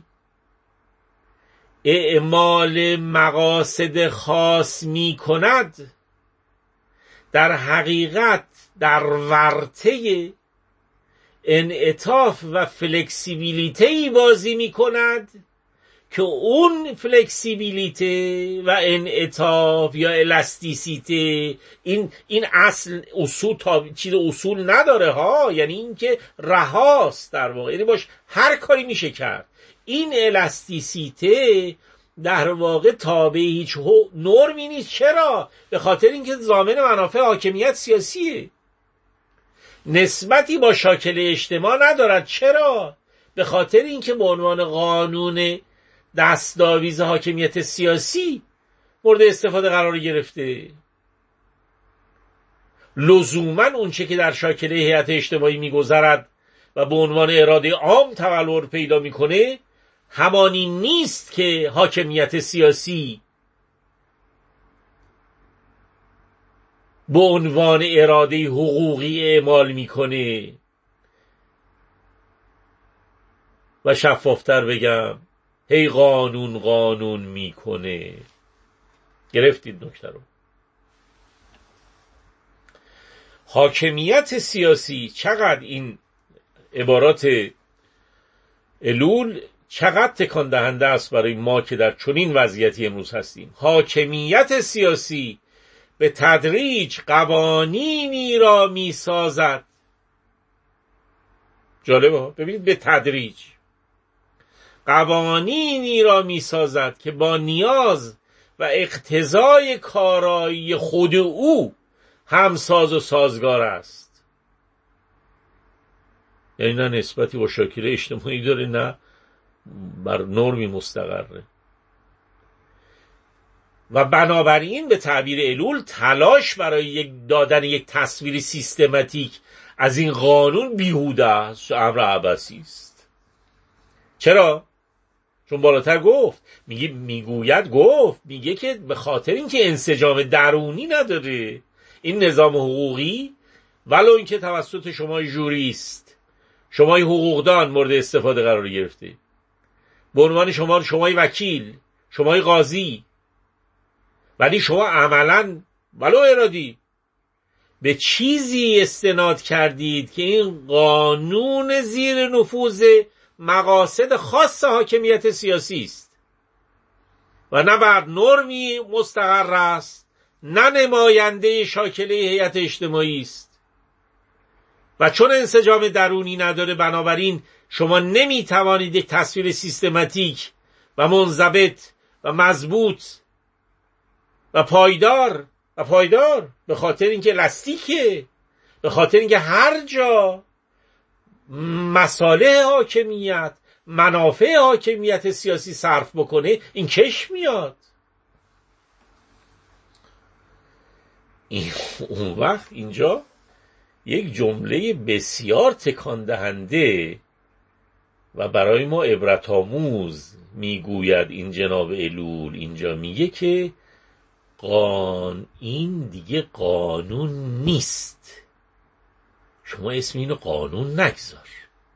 اعمال مقاصد خاص می کند، در حقیقت در ورطه انعطاف و فلکسیبیلیتی بازی می کند که اون فلکسیبیلیته و انعطاف یا الاستیسیته، این اصول چیز اصول نداره ها، یعنی این که رهاست در واقع، یعنی باش هر کاری میشه کرد. این الاستیسیته در واقع تابع هیچ نرمی نیست. چرا؟ به خاطر اینکه ضامن منافع حاکمیت سیاسیه، نسبتی با شاکله اجتماع ندارد. چرا؟ به خاطر اینکه به عنوان قانون دستاویز حاکمیت سیاسی مورد استفاده قرار گرفته. لزوماً اونچه که در شاکله هیئت اجتماعی میگذرد و به عنوان اراده عام تبلور پیدا میکنه، همانی نیست که حاکمیت سیاسی به عنوان اراده حقوقی اعمال میکنه. و شفافتر بگم، هی قانون میکنه. گرفتید نکته رو؟ حاکمیت سیاسی، چقدر این عبارات الول چقدر تکان دهنده است برای ما که در چنین وضعیتی امروز هستیم. حاکمیت سیاسی به تدریج قوانینی را می سازد. جالبه ها؟ ببینید، به تدریج قوانینی را می سازد که با نیاز و اقتضای کارایی خود او همساز و سازگار است. یعنی نه نسبتی با شاکله اجتماعی داره، نه بر نرمی مستقره. و بنابراین به تعبیر الول تلاش برای دادن یک تصویر سیستماتیک از این قانون بیهوده است، امر عبثی است. چرا؟ چون بالاتر گفت، میگه که به خاطر اینکه انسجام درونی نداره این نظام حقوقی، ولو اینکه توسط شما جوریست، شما حقوقدان مورد استفاده قرار گرفته، به عنوان شمای وکیل، شمای قاضی، ولی شما عملاً ولو ارادی به چیزی استناد کردید که این قانون زیر نفوذ مقاصد خاص حاکمیت سیاسی است و نه بر نرمی مستقر است، نه نماینده شاکله هیئت اجتماعی است و چون انسجام درونی نداره، بنابراین شما نمیتوانید یک تصویر سیستماتیک و منضبط و مضبوط و پایدار به خاطر اینکه لاستیکه، به خاطر اینکه هر جا مصالح حاکمیت، منافع حاکمیت سیاسی صرف بکنه این کش میاد. اون وقت اینجا یک جمله بسیار تکان دهنده و برای ما عبرت آموز میگوید این جناب الول. اینجا میگه که این دیگه قانون نیست، شما اسم اینو قانون نگذار،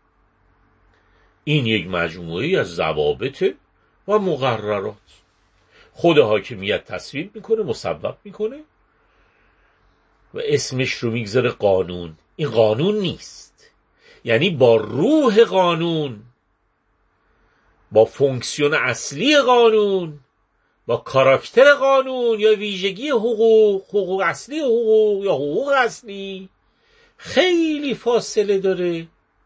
این یک مجموعه از ضوابط و مقررات خود حاکمیت تصویب میکنه، مصوب میکنه و اسمش رو میگذاره قانون. این قانون نیست، یعنی با روح قانون، با فونکسیون اصلی قانون، با کاراکتر قانون یا ویژگی حقوق اصلی حقوق یا حقوق اصلی خیلی فاصله داره.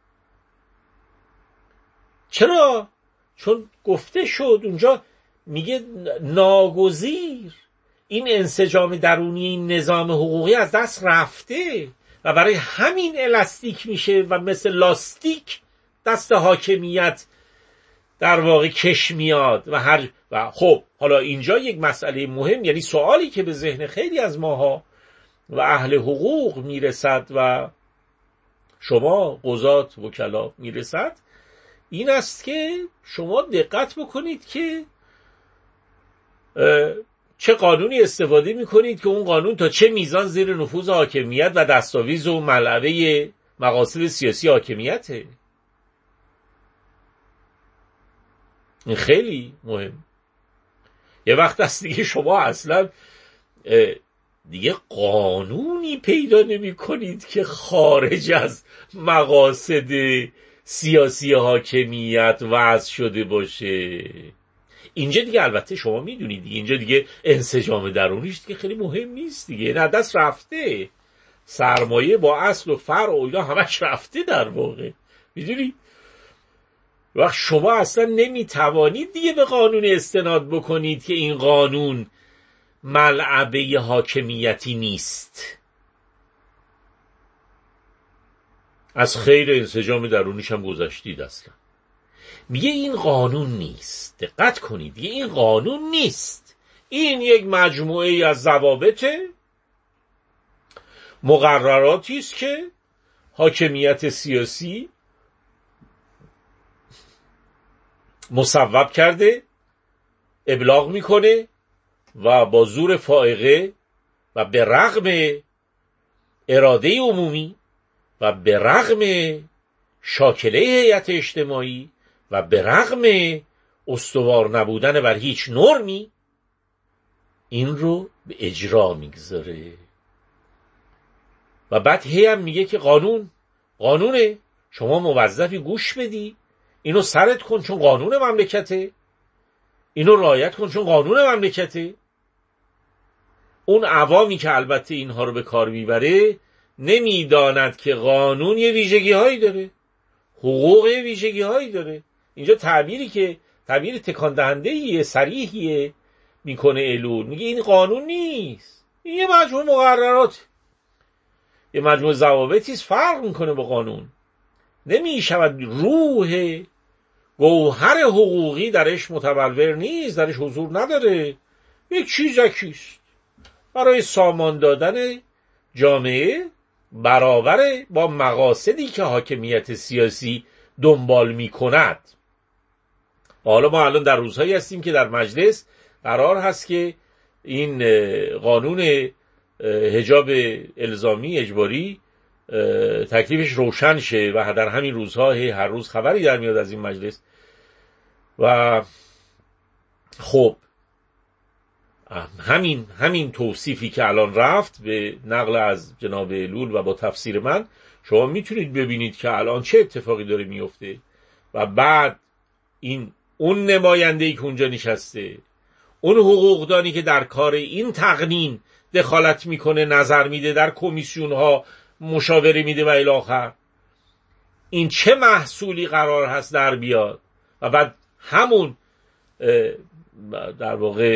چرا؟ چون گفته شد اونجا، میگه ناگزیر این انسجام درونی این نظام حقوقی از دست رفته و برای همین الاستیک میشه و مثل لاستیک دست حاکمیت در واقع کش میاد و خب حالا اینجا یک مسئله مهم، یعنی سوالی که به ذهن خیلی از ماها و اهل حقوق میرسد و شما قضات وکلا میرسد، این است که شما دقت بکنید که چه قانونی استفاده میکنید که اون قانون تا چه میزان زیر نفوذ حاکمیت و دستاویز و ملعبه مقاصد سیاسی حاکمیته. این خیلی مهم. یه وقت است دیگه شما اصلا دیگه قانونی پیدا نمی کنید که خارج از مقاصد سیاسی حاکمیت وضع شده باشه. اینجا دیگه البته شما میدونید دیگه اینجا دیگه انسجام درونیش دیگه خیلی مهم نیست دیگه، نه دست رفته، سرمایه با اصل و فرع و اینا همش رفته در واقع، میدونی؟ وقت شما اصلا نمیتوانید دیگه به قانون استناد بکنید که این قانون ملعبه حاکمیتی نیست. از خیر انسجام درونیش هم گذشتید اصلا. میگه این قانون نیست، دقت کنید، دیگه این قانون نیست، این یک مجموعه از ضوابط، مقرراتی است که حاکمیت سیاسی مصوب کرده، ابلاغ میکنه و با زور فائقه و به رغم اراده عمومی و به رغم شاکله هیئت اجتماعی و به رغم استوار نبودن بر هیچ نرمی این رو به اجرا میگذاره. و بعد هم میگه که قانونه، شما موظفی گوش بدی، اینو سرت کن چون قانون مملکته، اینو رعایت کن چون قانون مملکته. اون عوامی که البته اینها رو به کار میبره نمیداند که قانون یه ویژگی هایی داره، حقوق یه ویژگی هایی داره. اینجا تعبیر تکان دهنده صریحیه میکنه الول، میگه این قانون نیست، این یه مجموعه مقررات، یه مجموعه ضوابطی است، فرق میکنه با قانون. نمیشود روح گوهر حقوقی درش متبلور نیست، درش حضور نداره، یک چیزکیست برای سامان دادن جامعه برابر با مقاصدی که حاکمیت سیاسی دنبال می کند. حالا ما الان در روزهایی هستیم که در مجلس قرار هست که این قانون حجاب الزامی اجباری تکلیفش روشن شه و در همین روزها هر روز خبری در میاد از این مجلس و خب همین توصیفی که الان رفت به نقل از جناب الول و با تفسیر من، شما میتونید ببینید که الان چه اتفاقی داره میفته. و بعد اون نماینده‌ای که اونجا نشسته، اون حقوقدانی که در کار این تقنین دخالت میکنه، نظر میده، در کمیسیون ها مشاوره میده و الی آخر، این چه محصولی قرار هست در بیاد. و بعد همون در واقع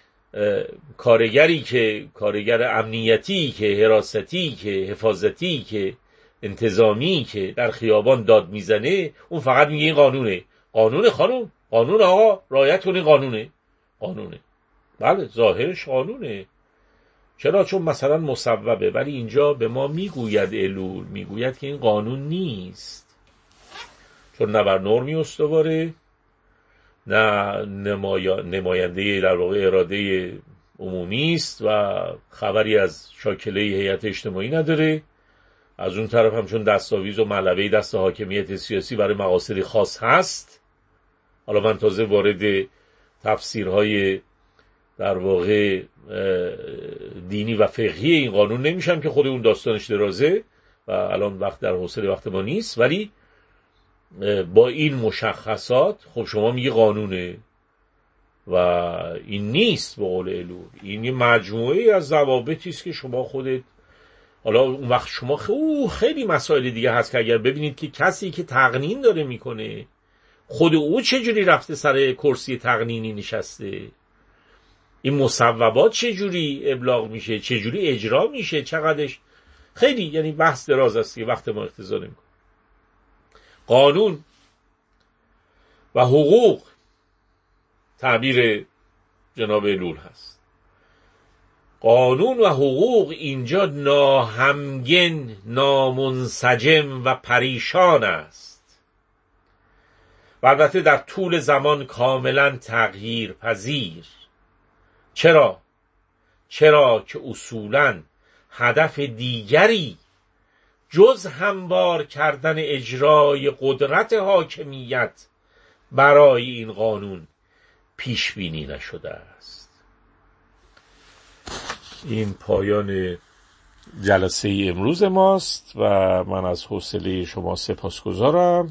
کارگر امنیتی که حراستی که حفاظتی که انتظامی که در خیابان داد میزنه، اون فقط میگه این قانونه خانم، قانون آقا، رعایت کنی، قانونه. بله ظاهرش قانونه. چرا؟ چون مثلا مصوبه. ولی اینجا به ما میگوید الول، میگوید که این قانون نیست، چون نه بر نرمی استواره، نه نماینده در واقع اراده عمومی است و خبری از شاکله هیئت اجتماعی نداره. از اون طرف هم چون دستاویز و ملوه دست حاکمیت سیاسی برای مقاصدی خاص هست. حالا من تازه وارد تفسیرهای در واقع دینی و فقهی این قانون نمیشم که خود اون داستانش درازه و الان وقت در حوصله وقت ما نیست. ولی با این مشخصات خب شما میگه قانونه و این نیست. به قول الول این یه مجموعه از ضوابطی است که شما خودت، حالا اون وقت شما خیلی مسائل دیگه هست که اگر ببینید که کسی که تقنین داره میکنه خود او چجوری رفته سر کرسی تقنینی نشسته، این مصوبات چجوری ابلاغ میشه، چجوری اجرا میشه، چقدرش، خیلی یعنی بحث دراز است که وقت ما اقتضا نمیکنه. قانون و حقوق تعبیر جناب الول هست. قانون و حقوق اینجا ناهمگن، نامنسجم و پریشان است و البته در طول زمان کاملا تغییر پذیر. چرا که اصولاً هدف دیگری جز هموار کردن اجرای قدرت حاکمیت برای این قانون پیش بینی نشده است. این پایان جلسه امروز ماست و من از حوصله شما سپاسگزارم.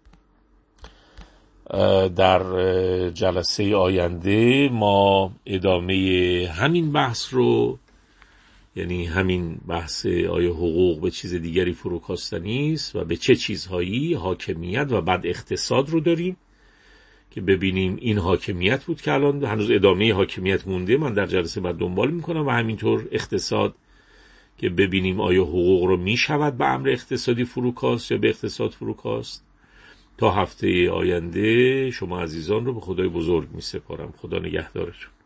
در جلسه آینده ما ادامه همین بحث رو، یعنی همین بحث آیا حقوق به چیز دیگری فروکاستنی است و به چه چیزهایی، حاکمیت و بعد اقتصاد رو داریم که ببینیم این حاکمیت بود که الان هنوز ادامه حاکمیت مونده، من در جلسه بعد دنبال میکنم، و همینطور اقتصاد که ببینیم آیا حقوق رو میشود به امر اقتصادی فروکاست یا به اقتصاد فروکاست. تا هفته آینده شما عزیزان رو به خدای بزرگ میسپارم. خدا نگهدارتون.